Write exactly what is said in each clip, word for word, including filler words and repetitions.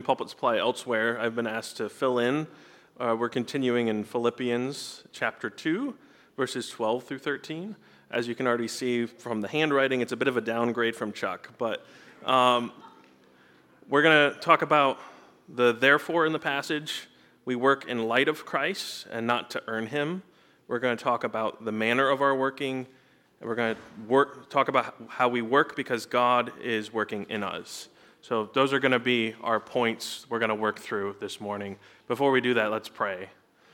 Pulpit Supply elsewhere, I've been asked to fill in. Uh, we're continuing in Philippians chapter two, verses twelve through thirteen. As you can already see from the handwriting, it's a bit of a downgrade from Chuck, but um, we're going to talk about the therefore in the passage. We work in light of Christ and not to earn him. We're going to talk about the manner of our working, and we're going to work, talk about how we work because God is working in us. So those are going to be our points we're going to work through this morning. Before we do that, let's pray.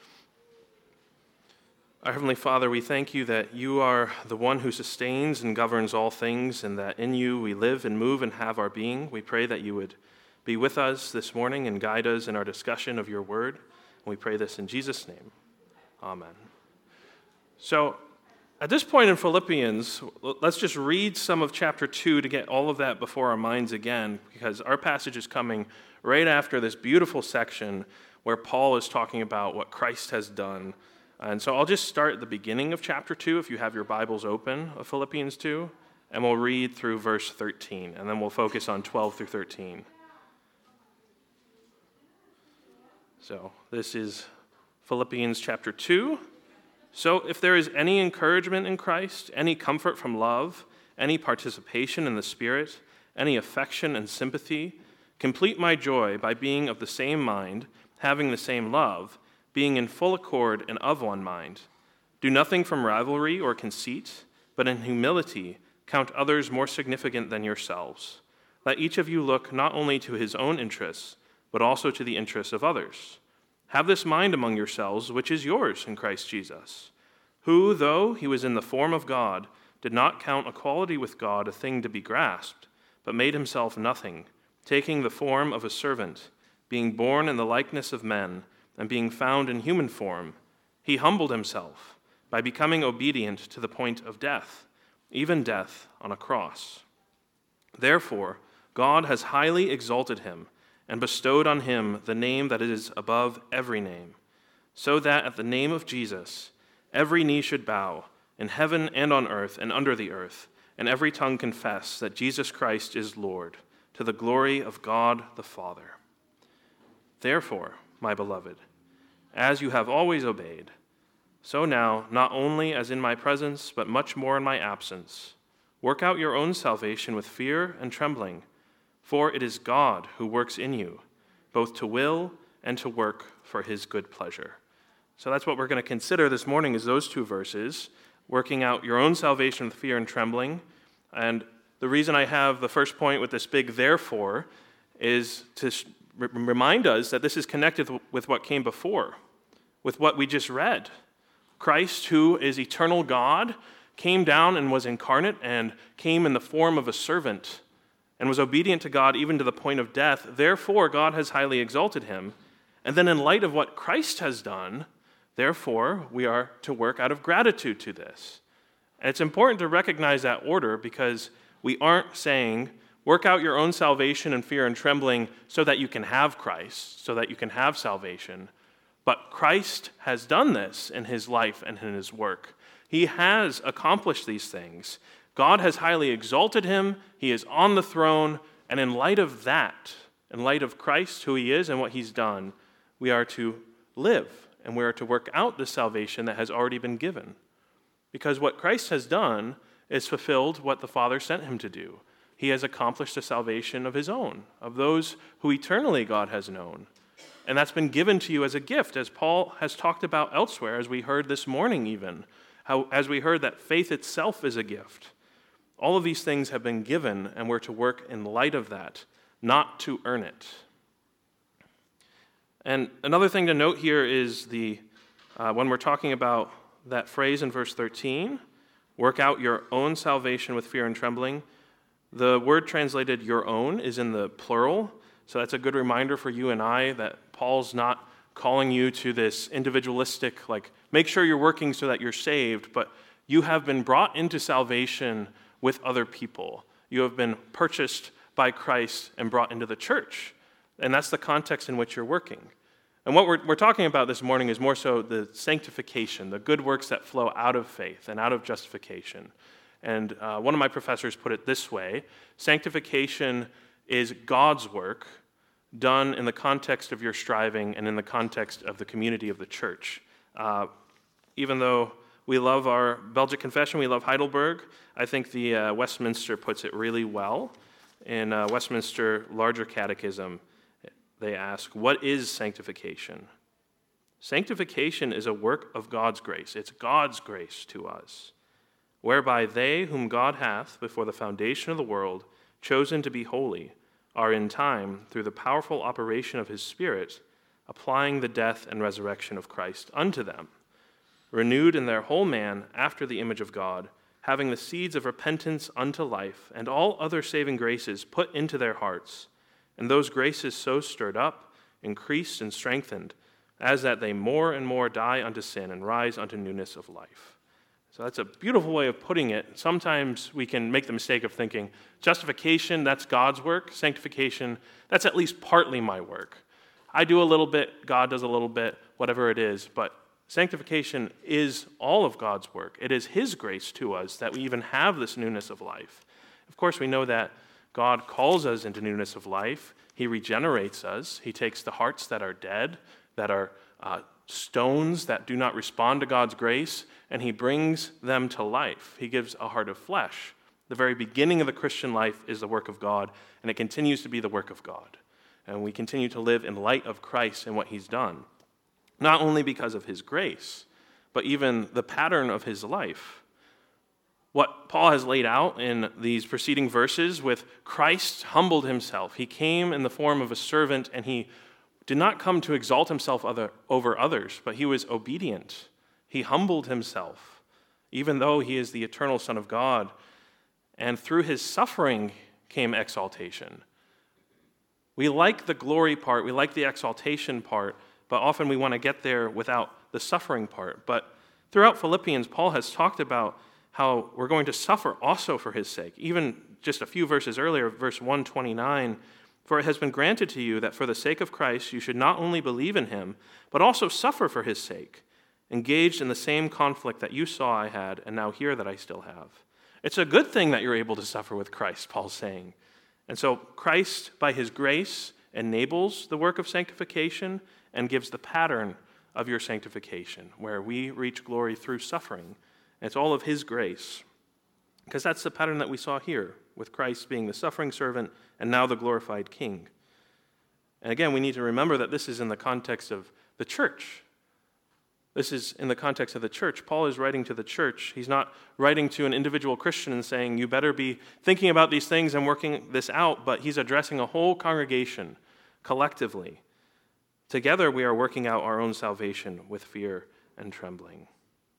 Our Heavenly Father, we thank you that you are the one who sustains and governs all things, and that in you we live and move and have our being. We pray that you would be with us this morning and guide us in our discussion of your word. And we pray this in Jesus' name. Amen. So, at this point in Philippians, let's just read some of chapter two to get all of that before our minds again, because our passage is coming right after this beautiful section where Paul is talking about what Christ has done. And so I'll just start at the beginning of chapter two, if you have your Bibles open, of Philippians two, and we'll read through verse thirteen, and then we'll focus on twelve through thirteen. So this is Philippians chapter two. So if there is any encouragement in Christ, any comfort from love, any participation in the Spirit, any affection and sympathy, complete my joy by being of the same mind, having the same love, being in full accord and of one mind. Do nothing from rivalry or conceit, but in humility count others more significant than yourselves. Let each of you look not only to his own interests, but also to the interests of others. Have this mind among yourselves, which is yours in Christ Jesus, who, though he was in the form of God, did not count equality with God a thing to be grasped, but made himself nothing, taking the form of a servant, being born in the likeness of men, and being found in human form. He humbled himself by becoming obedient to the point of death, even death on a cross. Therefore, God has highly exalted him and bestowed on him the name that is above every name, so that at the name of Jesus every knee should bow, in heaven and on earth and under the earth, and every tongue confess that Jesus Christ is Lord, to the glory of God the Father. Therefore, my beloved, as you have always obeyed, so now, not only as in my presence, but much more in my absence, work out your own salvation with fear and trembling, for it is God who works in you, both to will and to work for his good pleasure. So that's what we're going to consider this morning, is those two verses, working out your own salvation with fear and trembling. And the reason I have the first point with this big therefore is to remind us that this is connected with what came before, with what we just read. Christ, who is eternal God, came down and was incarnate and came in the form of a servant and was obedient to God even to the point of death. Therefore, God has highly exalted him. And then in light of what Christ has done, therefore, we are to work out of gratitude to this. And it's important to recognize that order, because we aren't saying, work out your own salvation in fear and trembling so that you can have Christ, so that you can have salvation. But Christ has done this in his life and in his work. He has accomplished these things. God has highly exalted him. He is on the throne. And in light of that, in light of Christ, who he is and what he's done, we are to live and we are to work out the salvation that has already been given. Because what Christ has done is fulfilled what the Father sent him to do. He has accomplished a salvation of his own, of those who eternally God has known. And that's been given to you as a gift, as Paul has talked about elsewhere, as we heard this morning even, how as we heard that faith itself is a gift. All of these things have been given, and we're to work in light of that, not to earn it. And another thing to note here is the uh, when we're talking about that phrase in verse thirteen, work out your own salvation with fear and trembling, the word translated your own is in the plural, so that's a good reminder for you and I that Paul's not calling you to this individualistic, like, make sure you're working so that you're saved, but you have been brought into salvation with other people. You have been purchased by Christ and brought into the church. And that's the context in which you're working. And what we're, we're talking about this morning is more so the sanctification, the good works that flow out of faith and out of justification. And uh, one of my professors put it this way: sanctification is God's work done in the context of your striving and in the context of the community of the church. Uh, even though we love our Belgic Confession, we love Heidelberg, I think the uh, Westminster puts it really well. In uh, Westminster Larger Catechism, they ask, what is sanctification? Sanctification is a work of God's grace. It's God's grace to us, whereby they whom God hath, before the foundation of the world, chosen to be holy, are in time, through the powerful operation of his Spirit, applying the death and resurrection of Christ unto them, renewed in their whole man after the image of God, having the seeds of repentance unto life, and all other saving graces put into their hearts, and those graces so stirred up, increased, and strengthened, as that they more and more die unto sin and rise unto newness of life. So that's a beautiful way of putting it. Sometimes we can make the mistake of thinking, justification, that's God's work. Sanctification, that's at least partly my work. I do a little bit, God does a little bit, whatever it is, but sanctification is all of God's work. It is his grace to us that we even have this newness of life. Of course, we know that God calls us into newness of life. He regenerates us. He takes the hearts that are dead, that are uh, stones that do not respond to God's grace, and he brings them to life. He gives a heart of flesh. The very beginning of the Christian life is the work of God, and it continues to be the work of God. And we continue to live in light of Christ and what he's done, not only because of his grace, but even the pattern of his life. What Paul has laid out in these preceding verses with Christ humbled himself. He came in the form of a servant, and he did not come to exalt himself other, over others, but he was obedient. He humbled himself, even though he is the eternal Son of God. And through his suffering came exaltation. We like the glory part, we like the exaltation part, but often we want to get there without the suffering part. But throughout Philippians, Paul has talked about how we're going to suffer also for his sake. Even just a few verses earlier, verse one twenty-nine, for it has been granted to you that for the sake of Christ you should not only believe in him, but also suffer for his sake, engaged in the same conflict that you saw I had and now hear that I still have. It's a good thing that you're able to suffer with Christ, Paul's saying. And so Christ, by his grace, enables the work of sanctification and gives the pattern of your sanctification, where we reach glory through suffering. And it's all of his grace, because that's the pattern that we saw here, with Christ being the suffering servant and now the glorified king. And again, we need to remember that this is in the context of the church. This is in the context of the church. Paul is writing to the church. He's not writing to an individual Christian and saying, you better be thinking about these things and working this out, but he's addressing a whole congregation collectively. Together we are working out our own salvation with fear and trembling.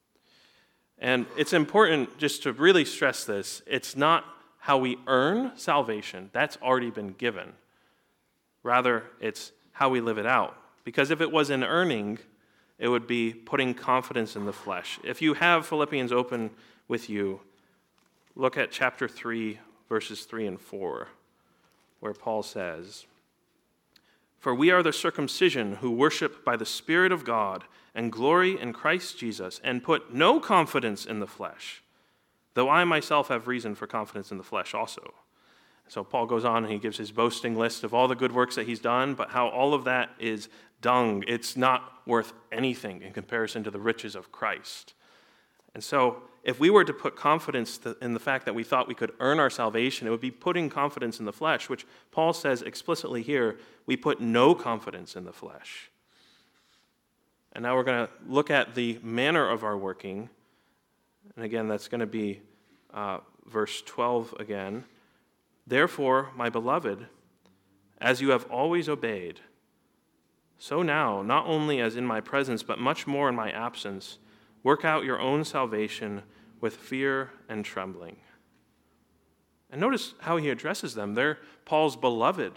And it's important just to really stress this. It's not how we earn salvation. That's already been given. Rather, it's how we live it out. Because if it was in earning, it would be putting confidence in the flesh. If you have Philippians open with you, look at chapter three, verses three and four, where Paul says, for we are the circumcision who worship by the Spirit of God and glory in Christ Jesus and put no confidence in the flesh, though I myself have reason for confidence in the flesh also. So Paul goes on and he gives his boasting list of all the good works that he's done, but how all of that is dung. It's not worth anything in comparison to the riches of Christ. And so if we were to put confidence in the fact that we thought we could earn our salvation, it would be putting confidence in the flesh, which Paul says explicitly here, we put no confidence in the flesh. And now we're going to look at the manner of our working. And again, that's going to be uh, verse twelve again. Therefore, my beloved, as you have always obeyed, so now, not only as in my presence, but much more in my absence, work out your own salvation with fear and trembling. And notice how he addresses them. They're Paul's beloved.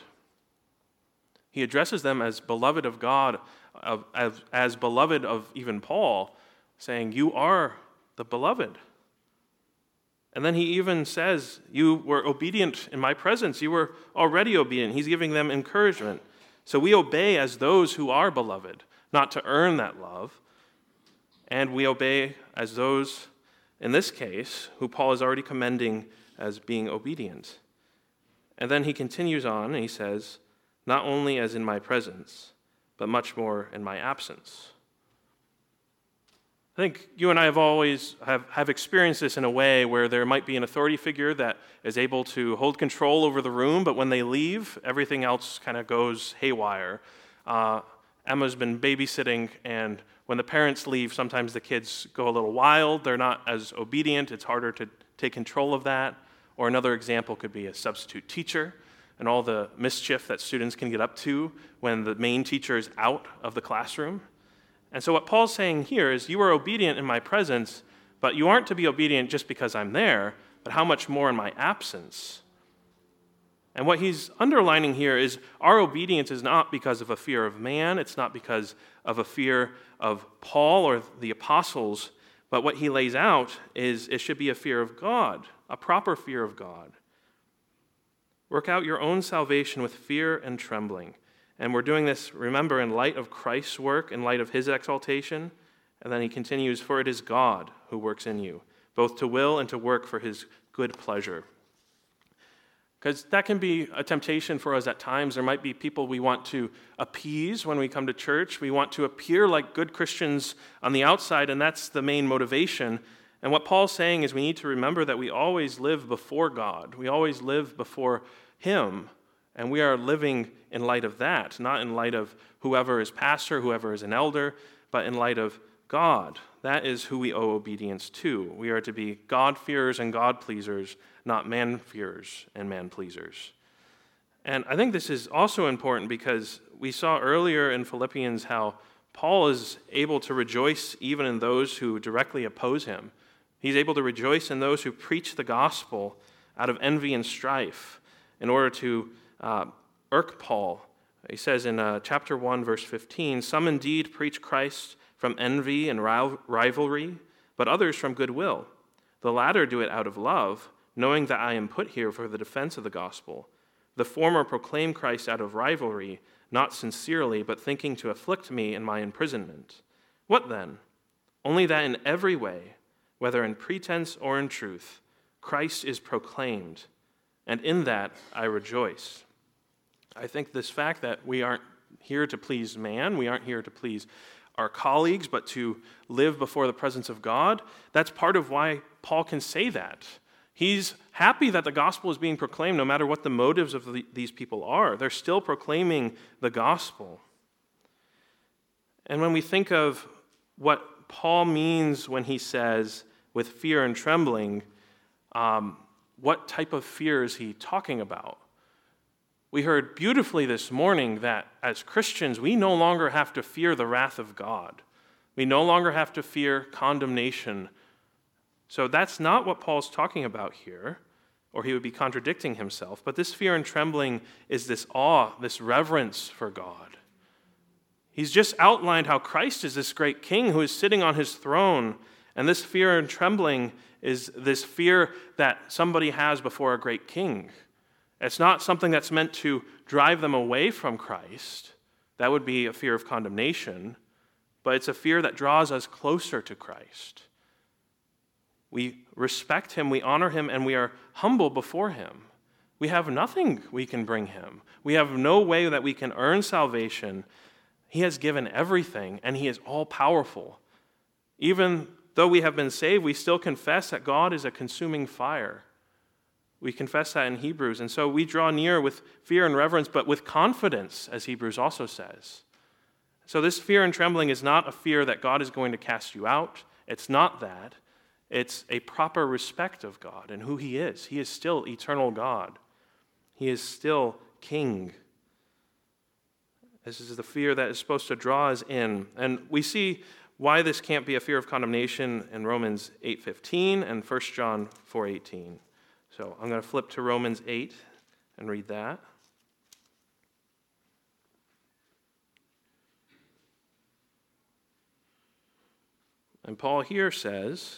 He addresses them as beloved of God, of, as, as beloved of even Paul, saying, you are the beloved. And then he even says, you were obedient in my presence. You were already obedient. He's giving them encouragement. So we obey as those who are beloved, not to earn that love. And we obey as those, in this case, who Paul is already commending as being obedient. And then he continues on and he says, not only as in my presence, but much more in my absence. I think you and I have always have, have experienced this in a way where there might be an authority figure that is able to hold control over the room, but when they leave, everything else kind of goes haywire. Uh, Emma's been babysitting, and when the parents leave, sometimes the kids go a little wild. They're not as obedient. It's harder to take control of that. Or another example could be a substitute teacher and all the mischief that students can get up to when the main teacher is out of the classroom. And so what Paul's saying here is, you are obedient in my presence, but you aren't to be obedient just because I'm there, but how much more in my absence. And what he's underlining here is our obedience is not because of a fear of man, it's not because of a fear of Paul or the apostles, but what he lays out is it should be a fear of God, a proper fear of God. Work out your own salvation with fear and trembling. And we're doing this, remember, in light of Christ's work, in light of his exaltation. And then he continues, for it is God who works in you, both to will and to work for his good pleasure. Because that can be a temptation for us at times. There might be people we want to appease when we come to church. We want to appear like good Christians on the outside, and that's the main motivation. And what Paul's saying is we need to remember that we always live before God. We always live before him. And we are living in light of that, not in light of whoever is pastor, whoever is an elder, but in light of God. That is who we owe obedience to. We are to be God-fearers and God-pleasers, not man-fearers and man-pleasers. And I think this is also important because we saw earlier in Philippians how Paul is able to rejoice even in those who directly oppose him. He's able to rejoice in those who preach the gospel out of envy and strife in order to Uh, irk Paul. He says in uh, chapter one, verse fifteen, some indeed preach Christ from envy and rivalry, but others from goodwill. The latter do it out of love, knowing that I am put here for the defense of the gospel. The former proclaim Christ out of rivalry, not sincerely, but thinking to afflict me in my imprisonment. What then? Only that in every way, whether in pretense or in truth, Christ is proclaimed, and in that I rejoice. I think this fact that we aren't here to please man, we aren't here to please our colleagues, but to live before the presence of God, that's part of why Paul can say that. He's happy that the gospel is being proclaimed no matter what the motives of the, these people are. They're still proclaiming the gospel. And when we think of what Paul means when he says, with fear and trembling, um, what type of fear is he talking about? We heard beautifully this morning that as Christians, we no longer have to fear the wrath of God. We no longer have to fear condemnation. So that's not what Paul's talking about here, or he would be contradicting himself. But this fear and trembling is this awe, this reverence for God. He's just outlined how Christ is this great king who is sitting on his throne, and this fear and trembling is this fear that somebody has before a great king. It's not something that's meant to drive them away from Christ. That would be a fear of condemnation. But it's a fear that draws us closer to Christ. We respect him, we honor him, and we are humble before him. We have nothing we can bring him. We have no way that we can earn salvation. He has given everything, and he is all-powerful. Even though we have been saved, we still confess that God is a consuming fire. We confess that in Hebrews. And so we draw near with fear and reverence, but with confidence, as Hebrews also says. So this fear and trembling is not a fear that God is going to cast you out. It's not that. It's a proper respect of God and who he is. He is still eternal God. He is still king. This is the fear that is supposed to draw us in. And we see why this can't be a fear of condemnation in Romans eight fifteen and First John four eighteen. So I'm going to flip to Romans eight and read that. And Paul here says,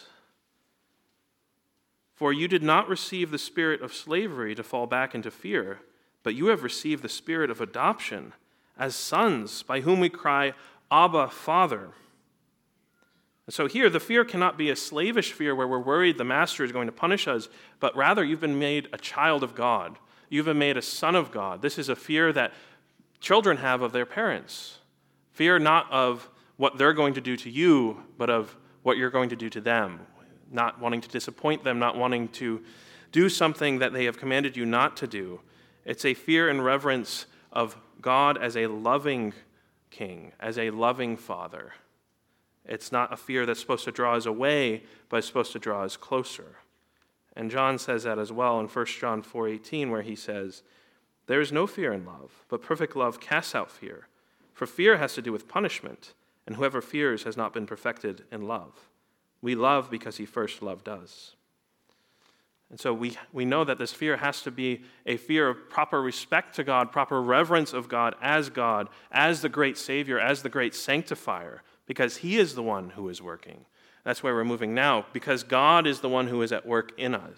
"For you did not receive the spirit of slavery to fall back into fear, but you have received the spirit of adoption as sons, by whom we cry, Abba, Father." And so here, the fear cannot be a slavish fear where we're worried the master is going to punish us, but rather you've been made a child of God. You've been made a son of God. This is a fear that children have of their parents. Fear not of what they're going to do to you, but of what you're going to do to them. Not wanting to disappoint them, not wanting to do something that they have commanded you not to do. It's a fear and reverence of God as a loving king, as a loving father. It's not a fear that's supposed to draw us away, but it's supposed to draw us closer. And John says that as well in First John four eighteen, where he says, "There is no fear in love, but perfect love casts out fear. For fear has to do with punishment, and whoever fears has not been perfected in love. We love because he first loved us." And so we, we know that this fear has to be a fear of proper respect to God, proper reverence of God as God, as the great Savior, as the great sanctifier, because he is the one who is working. That's where we're moving now, because God is the one who is at work in us.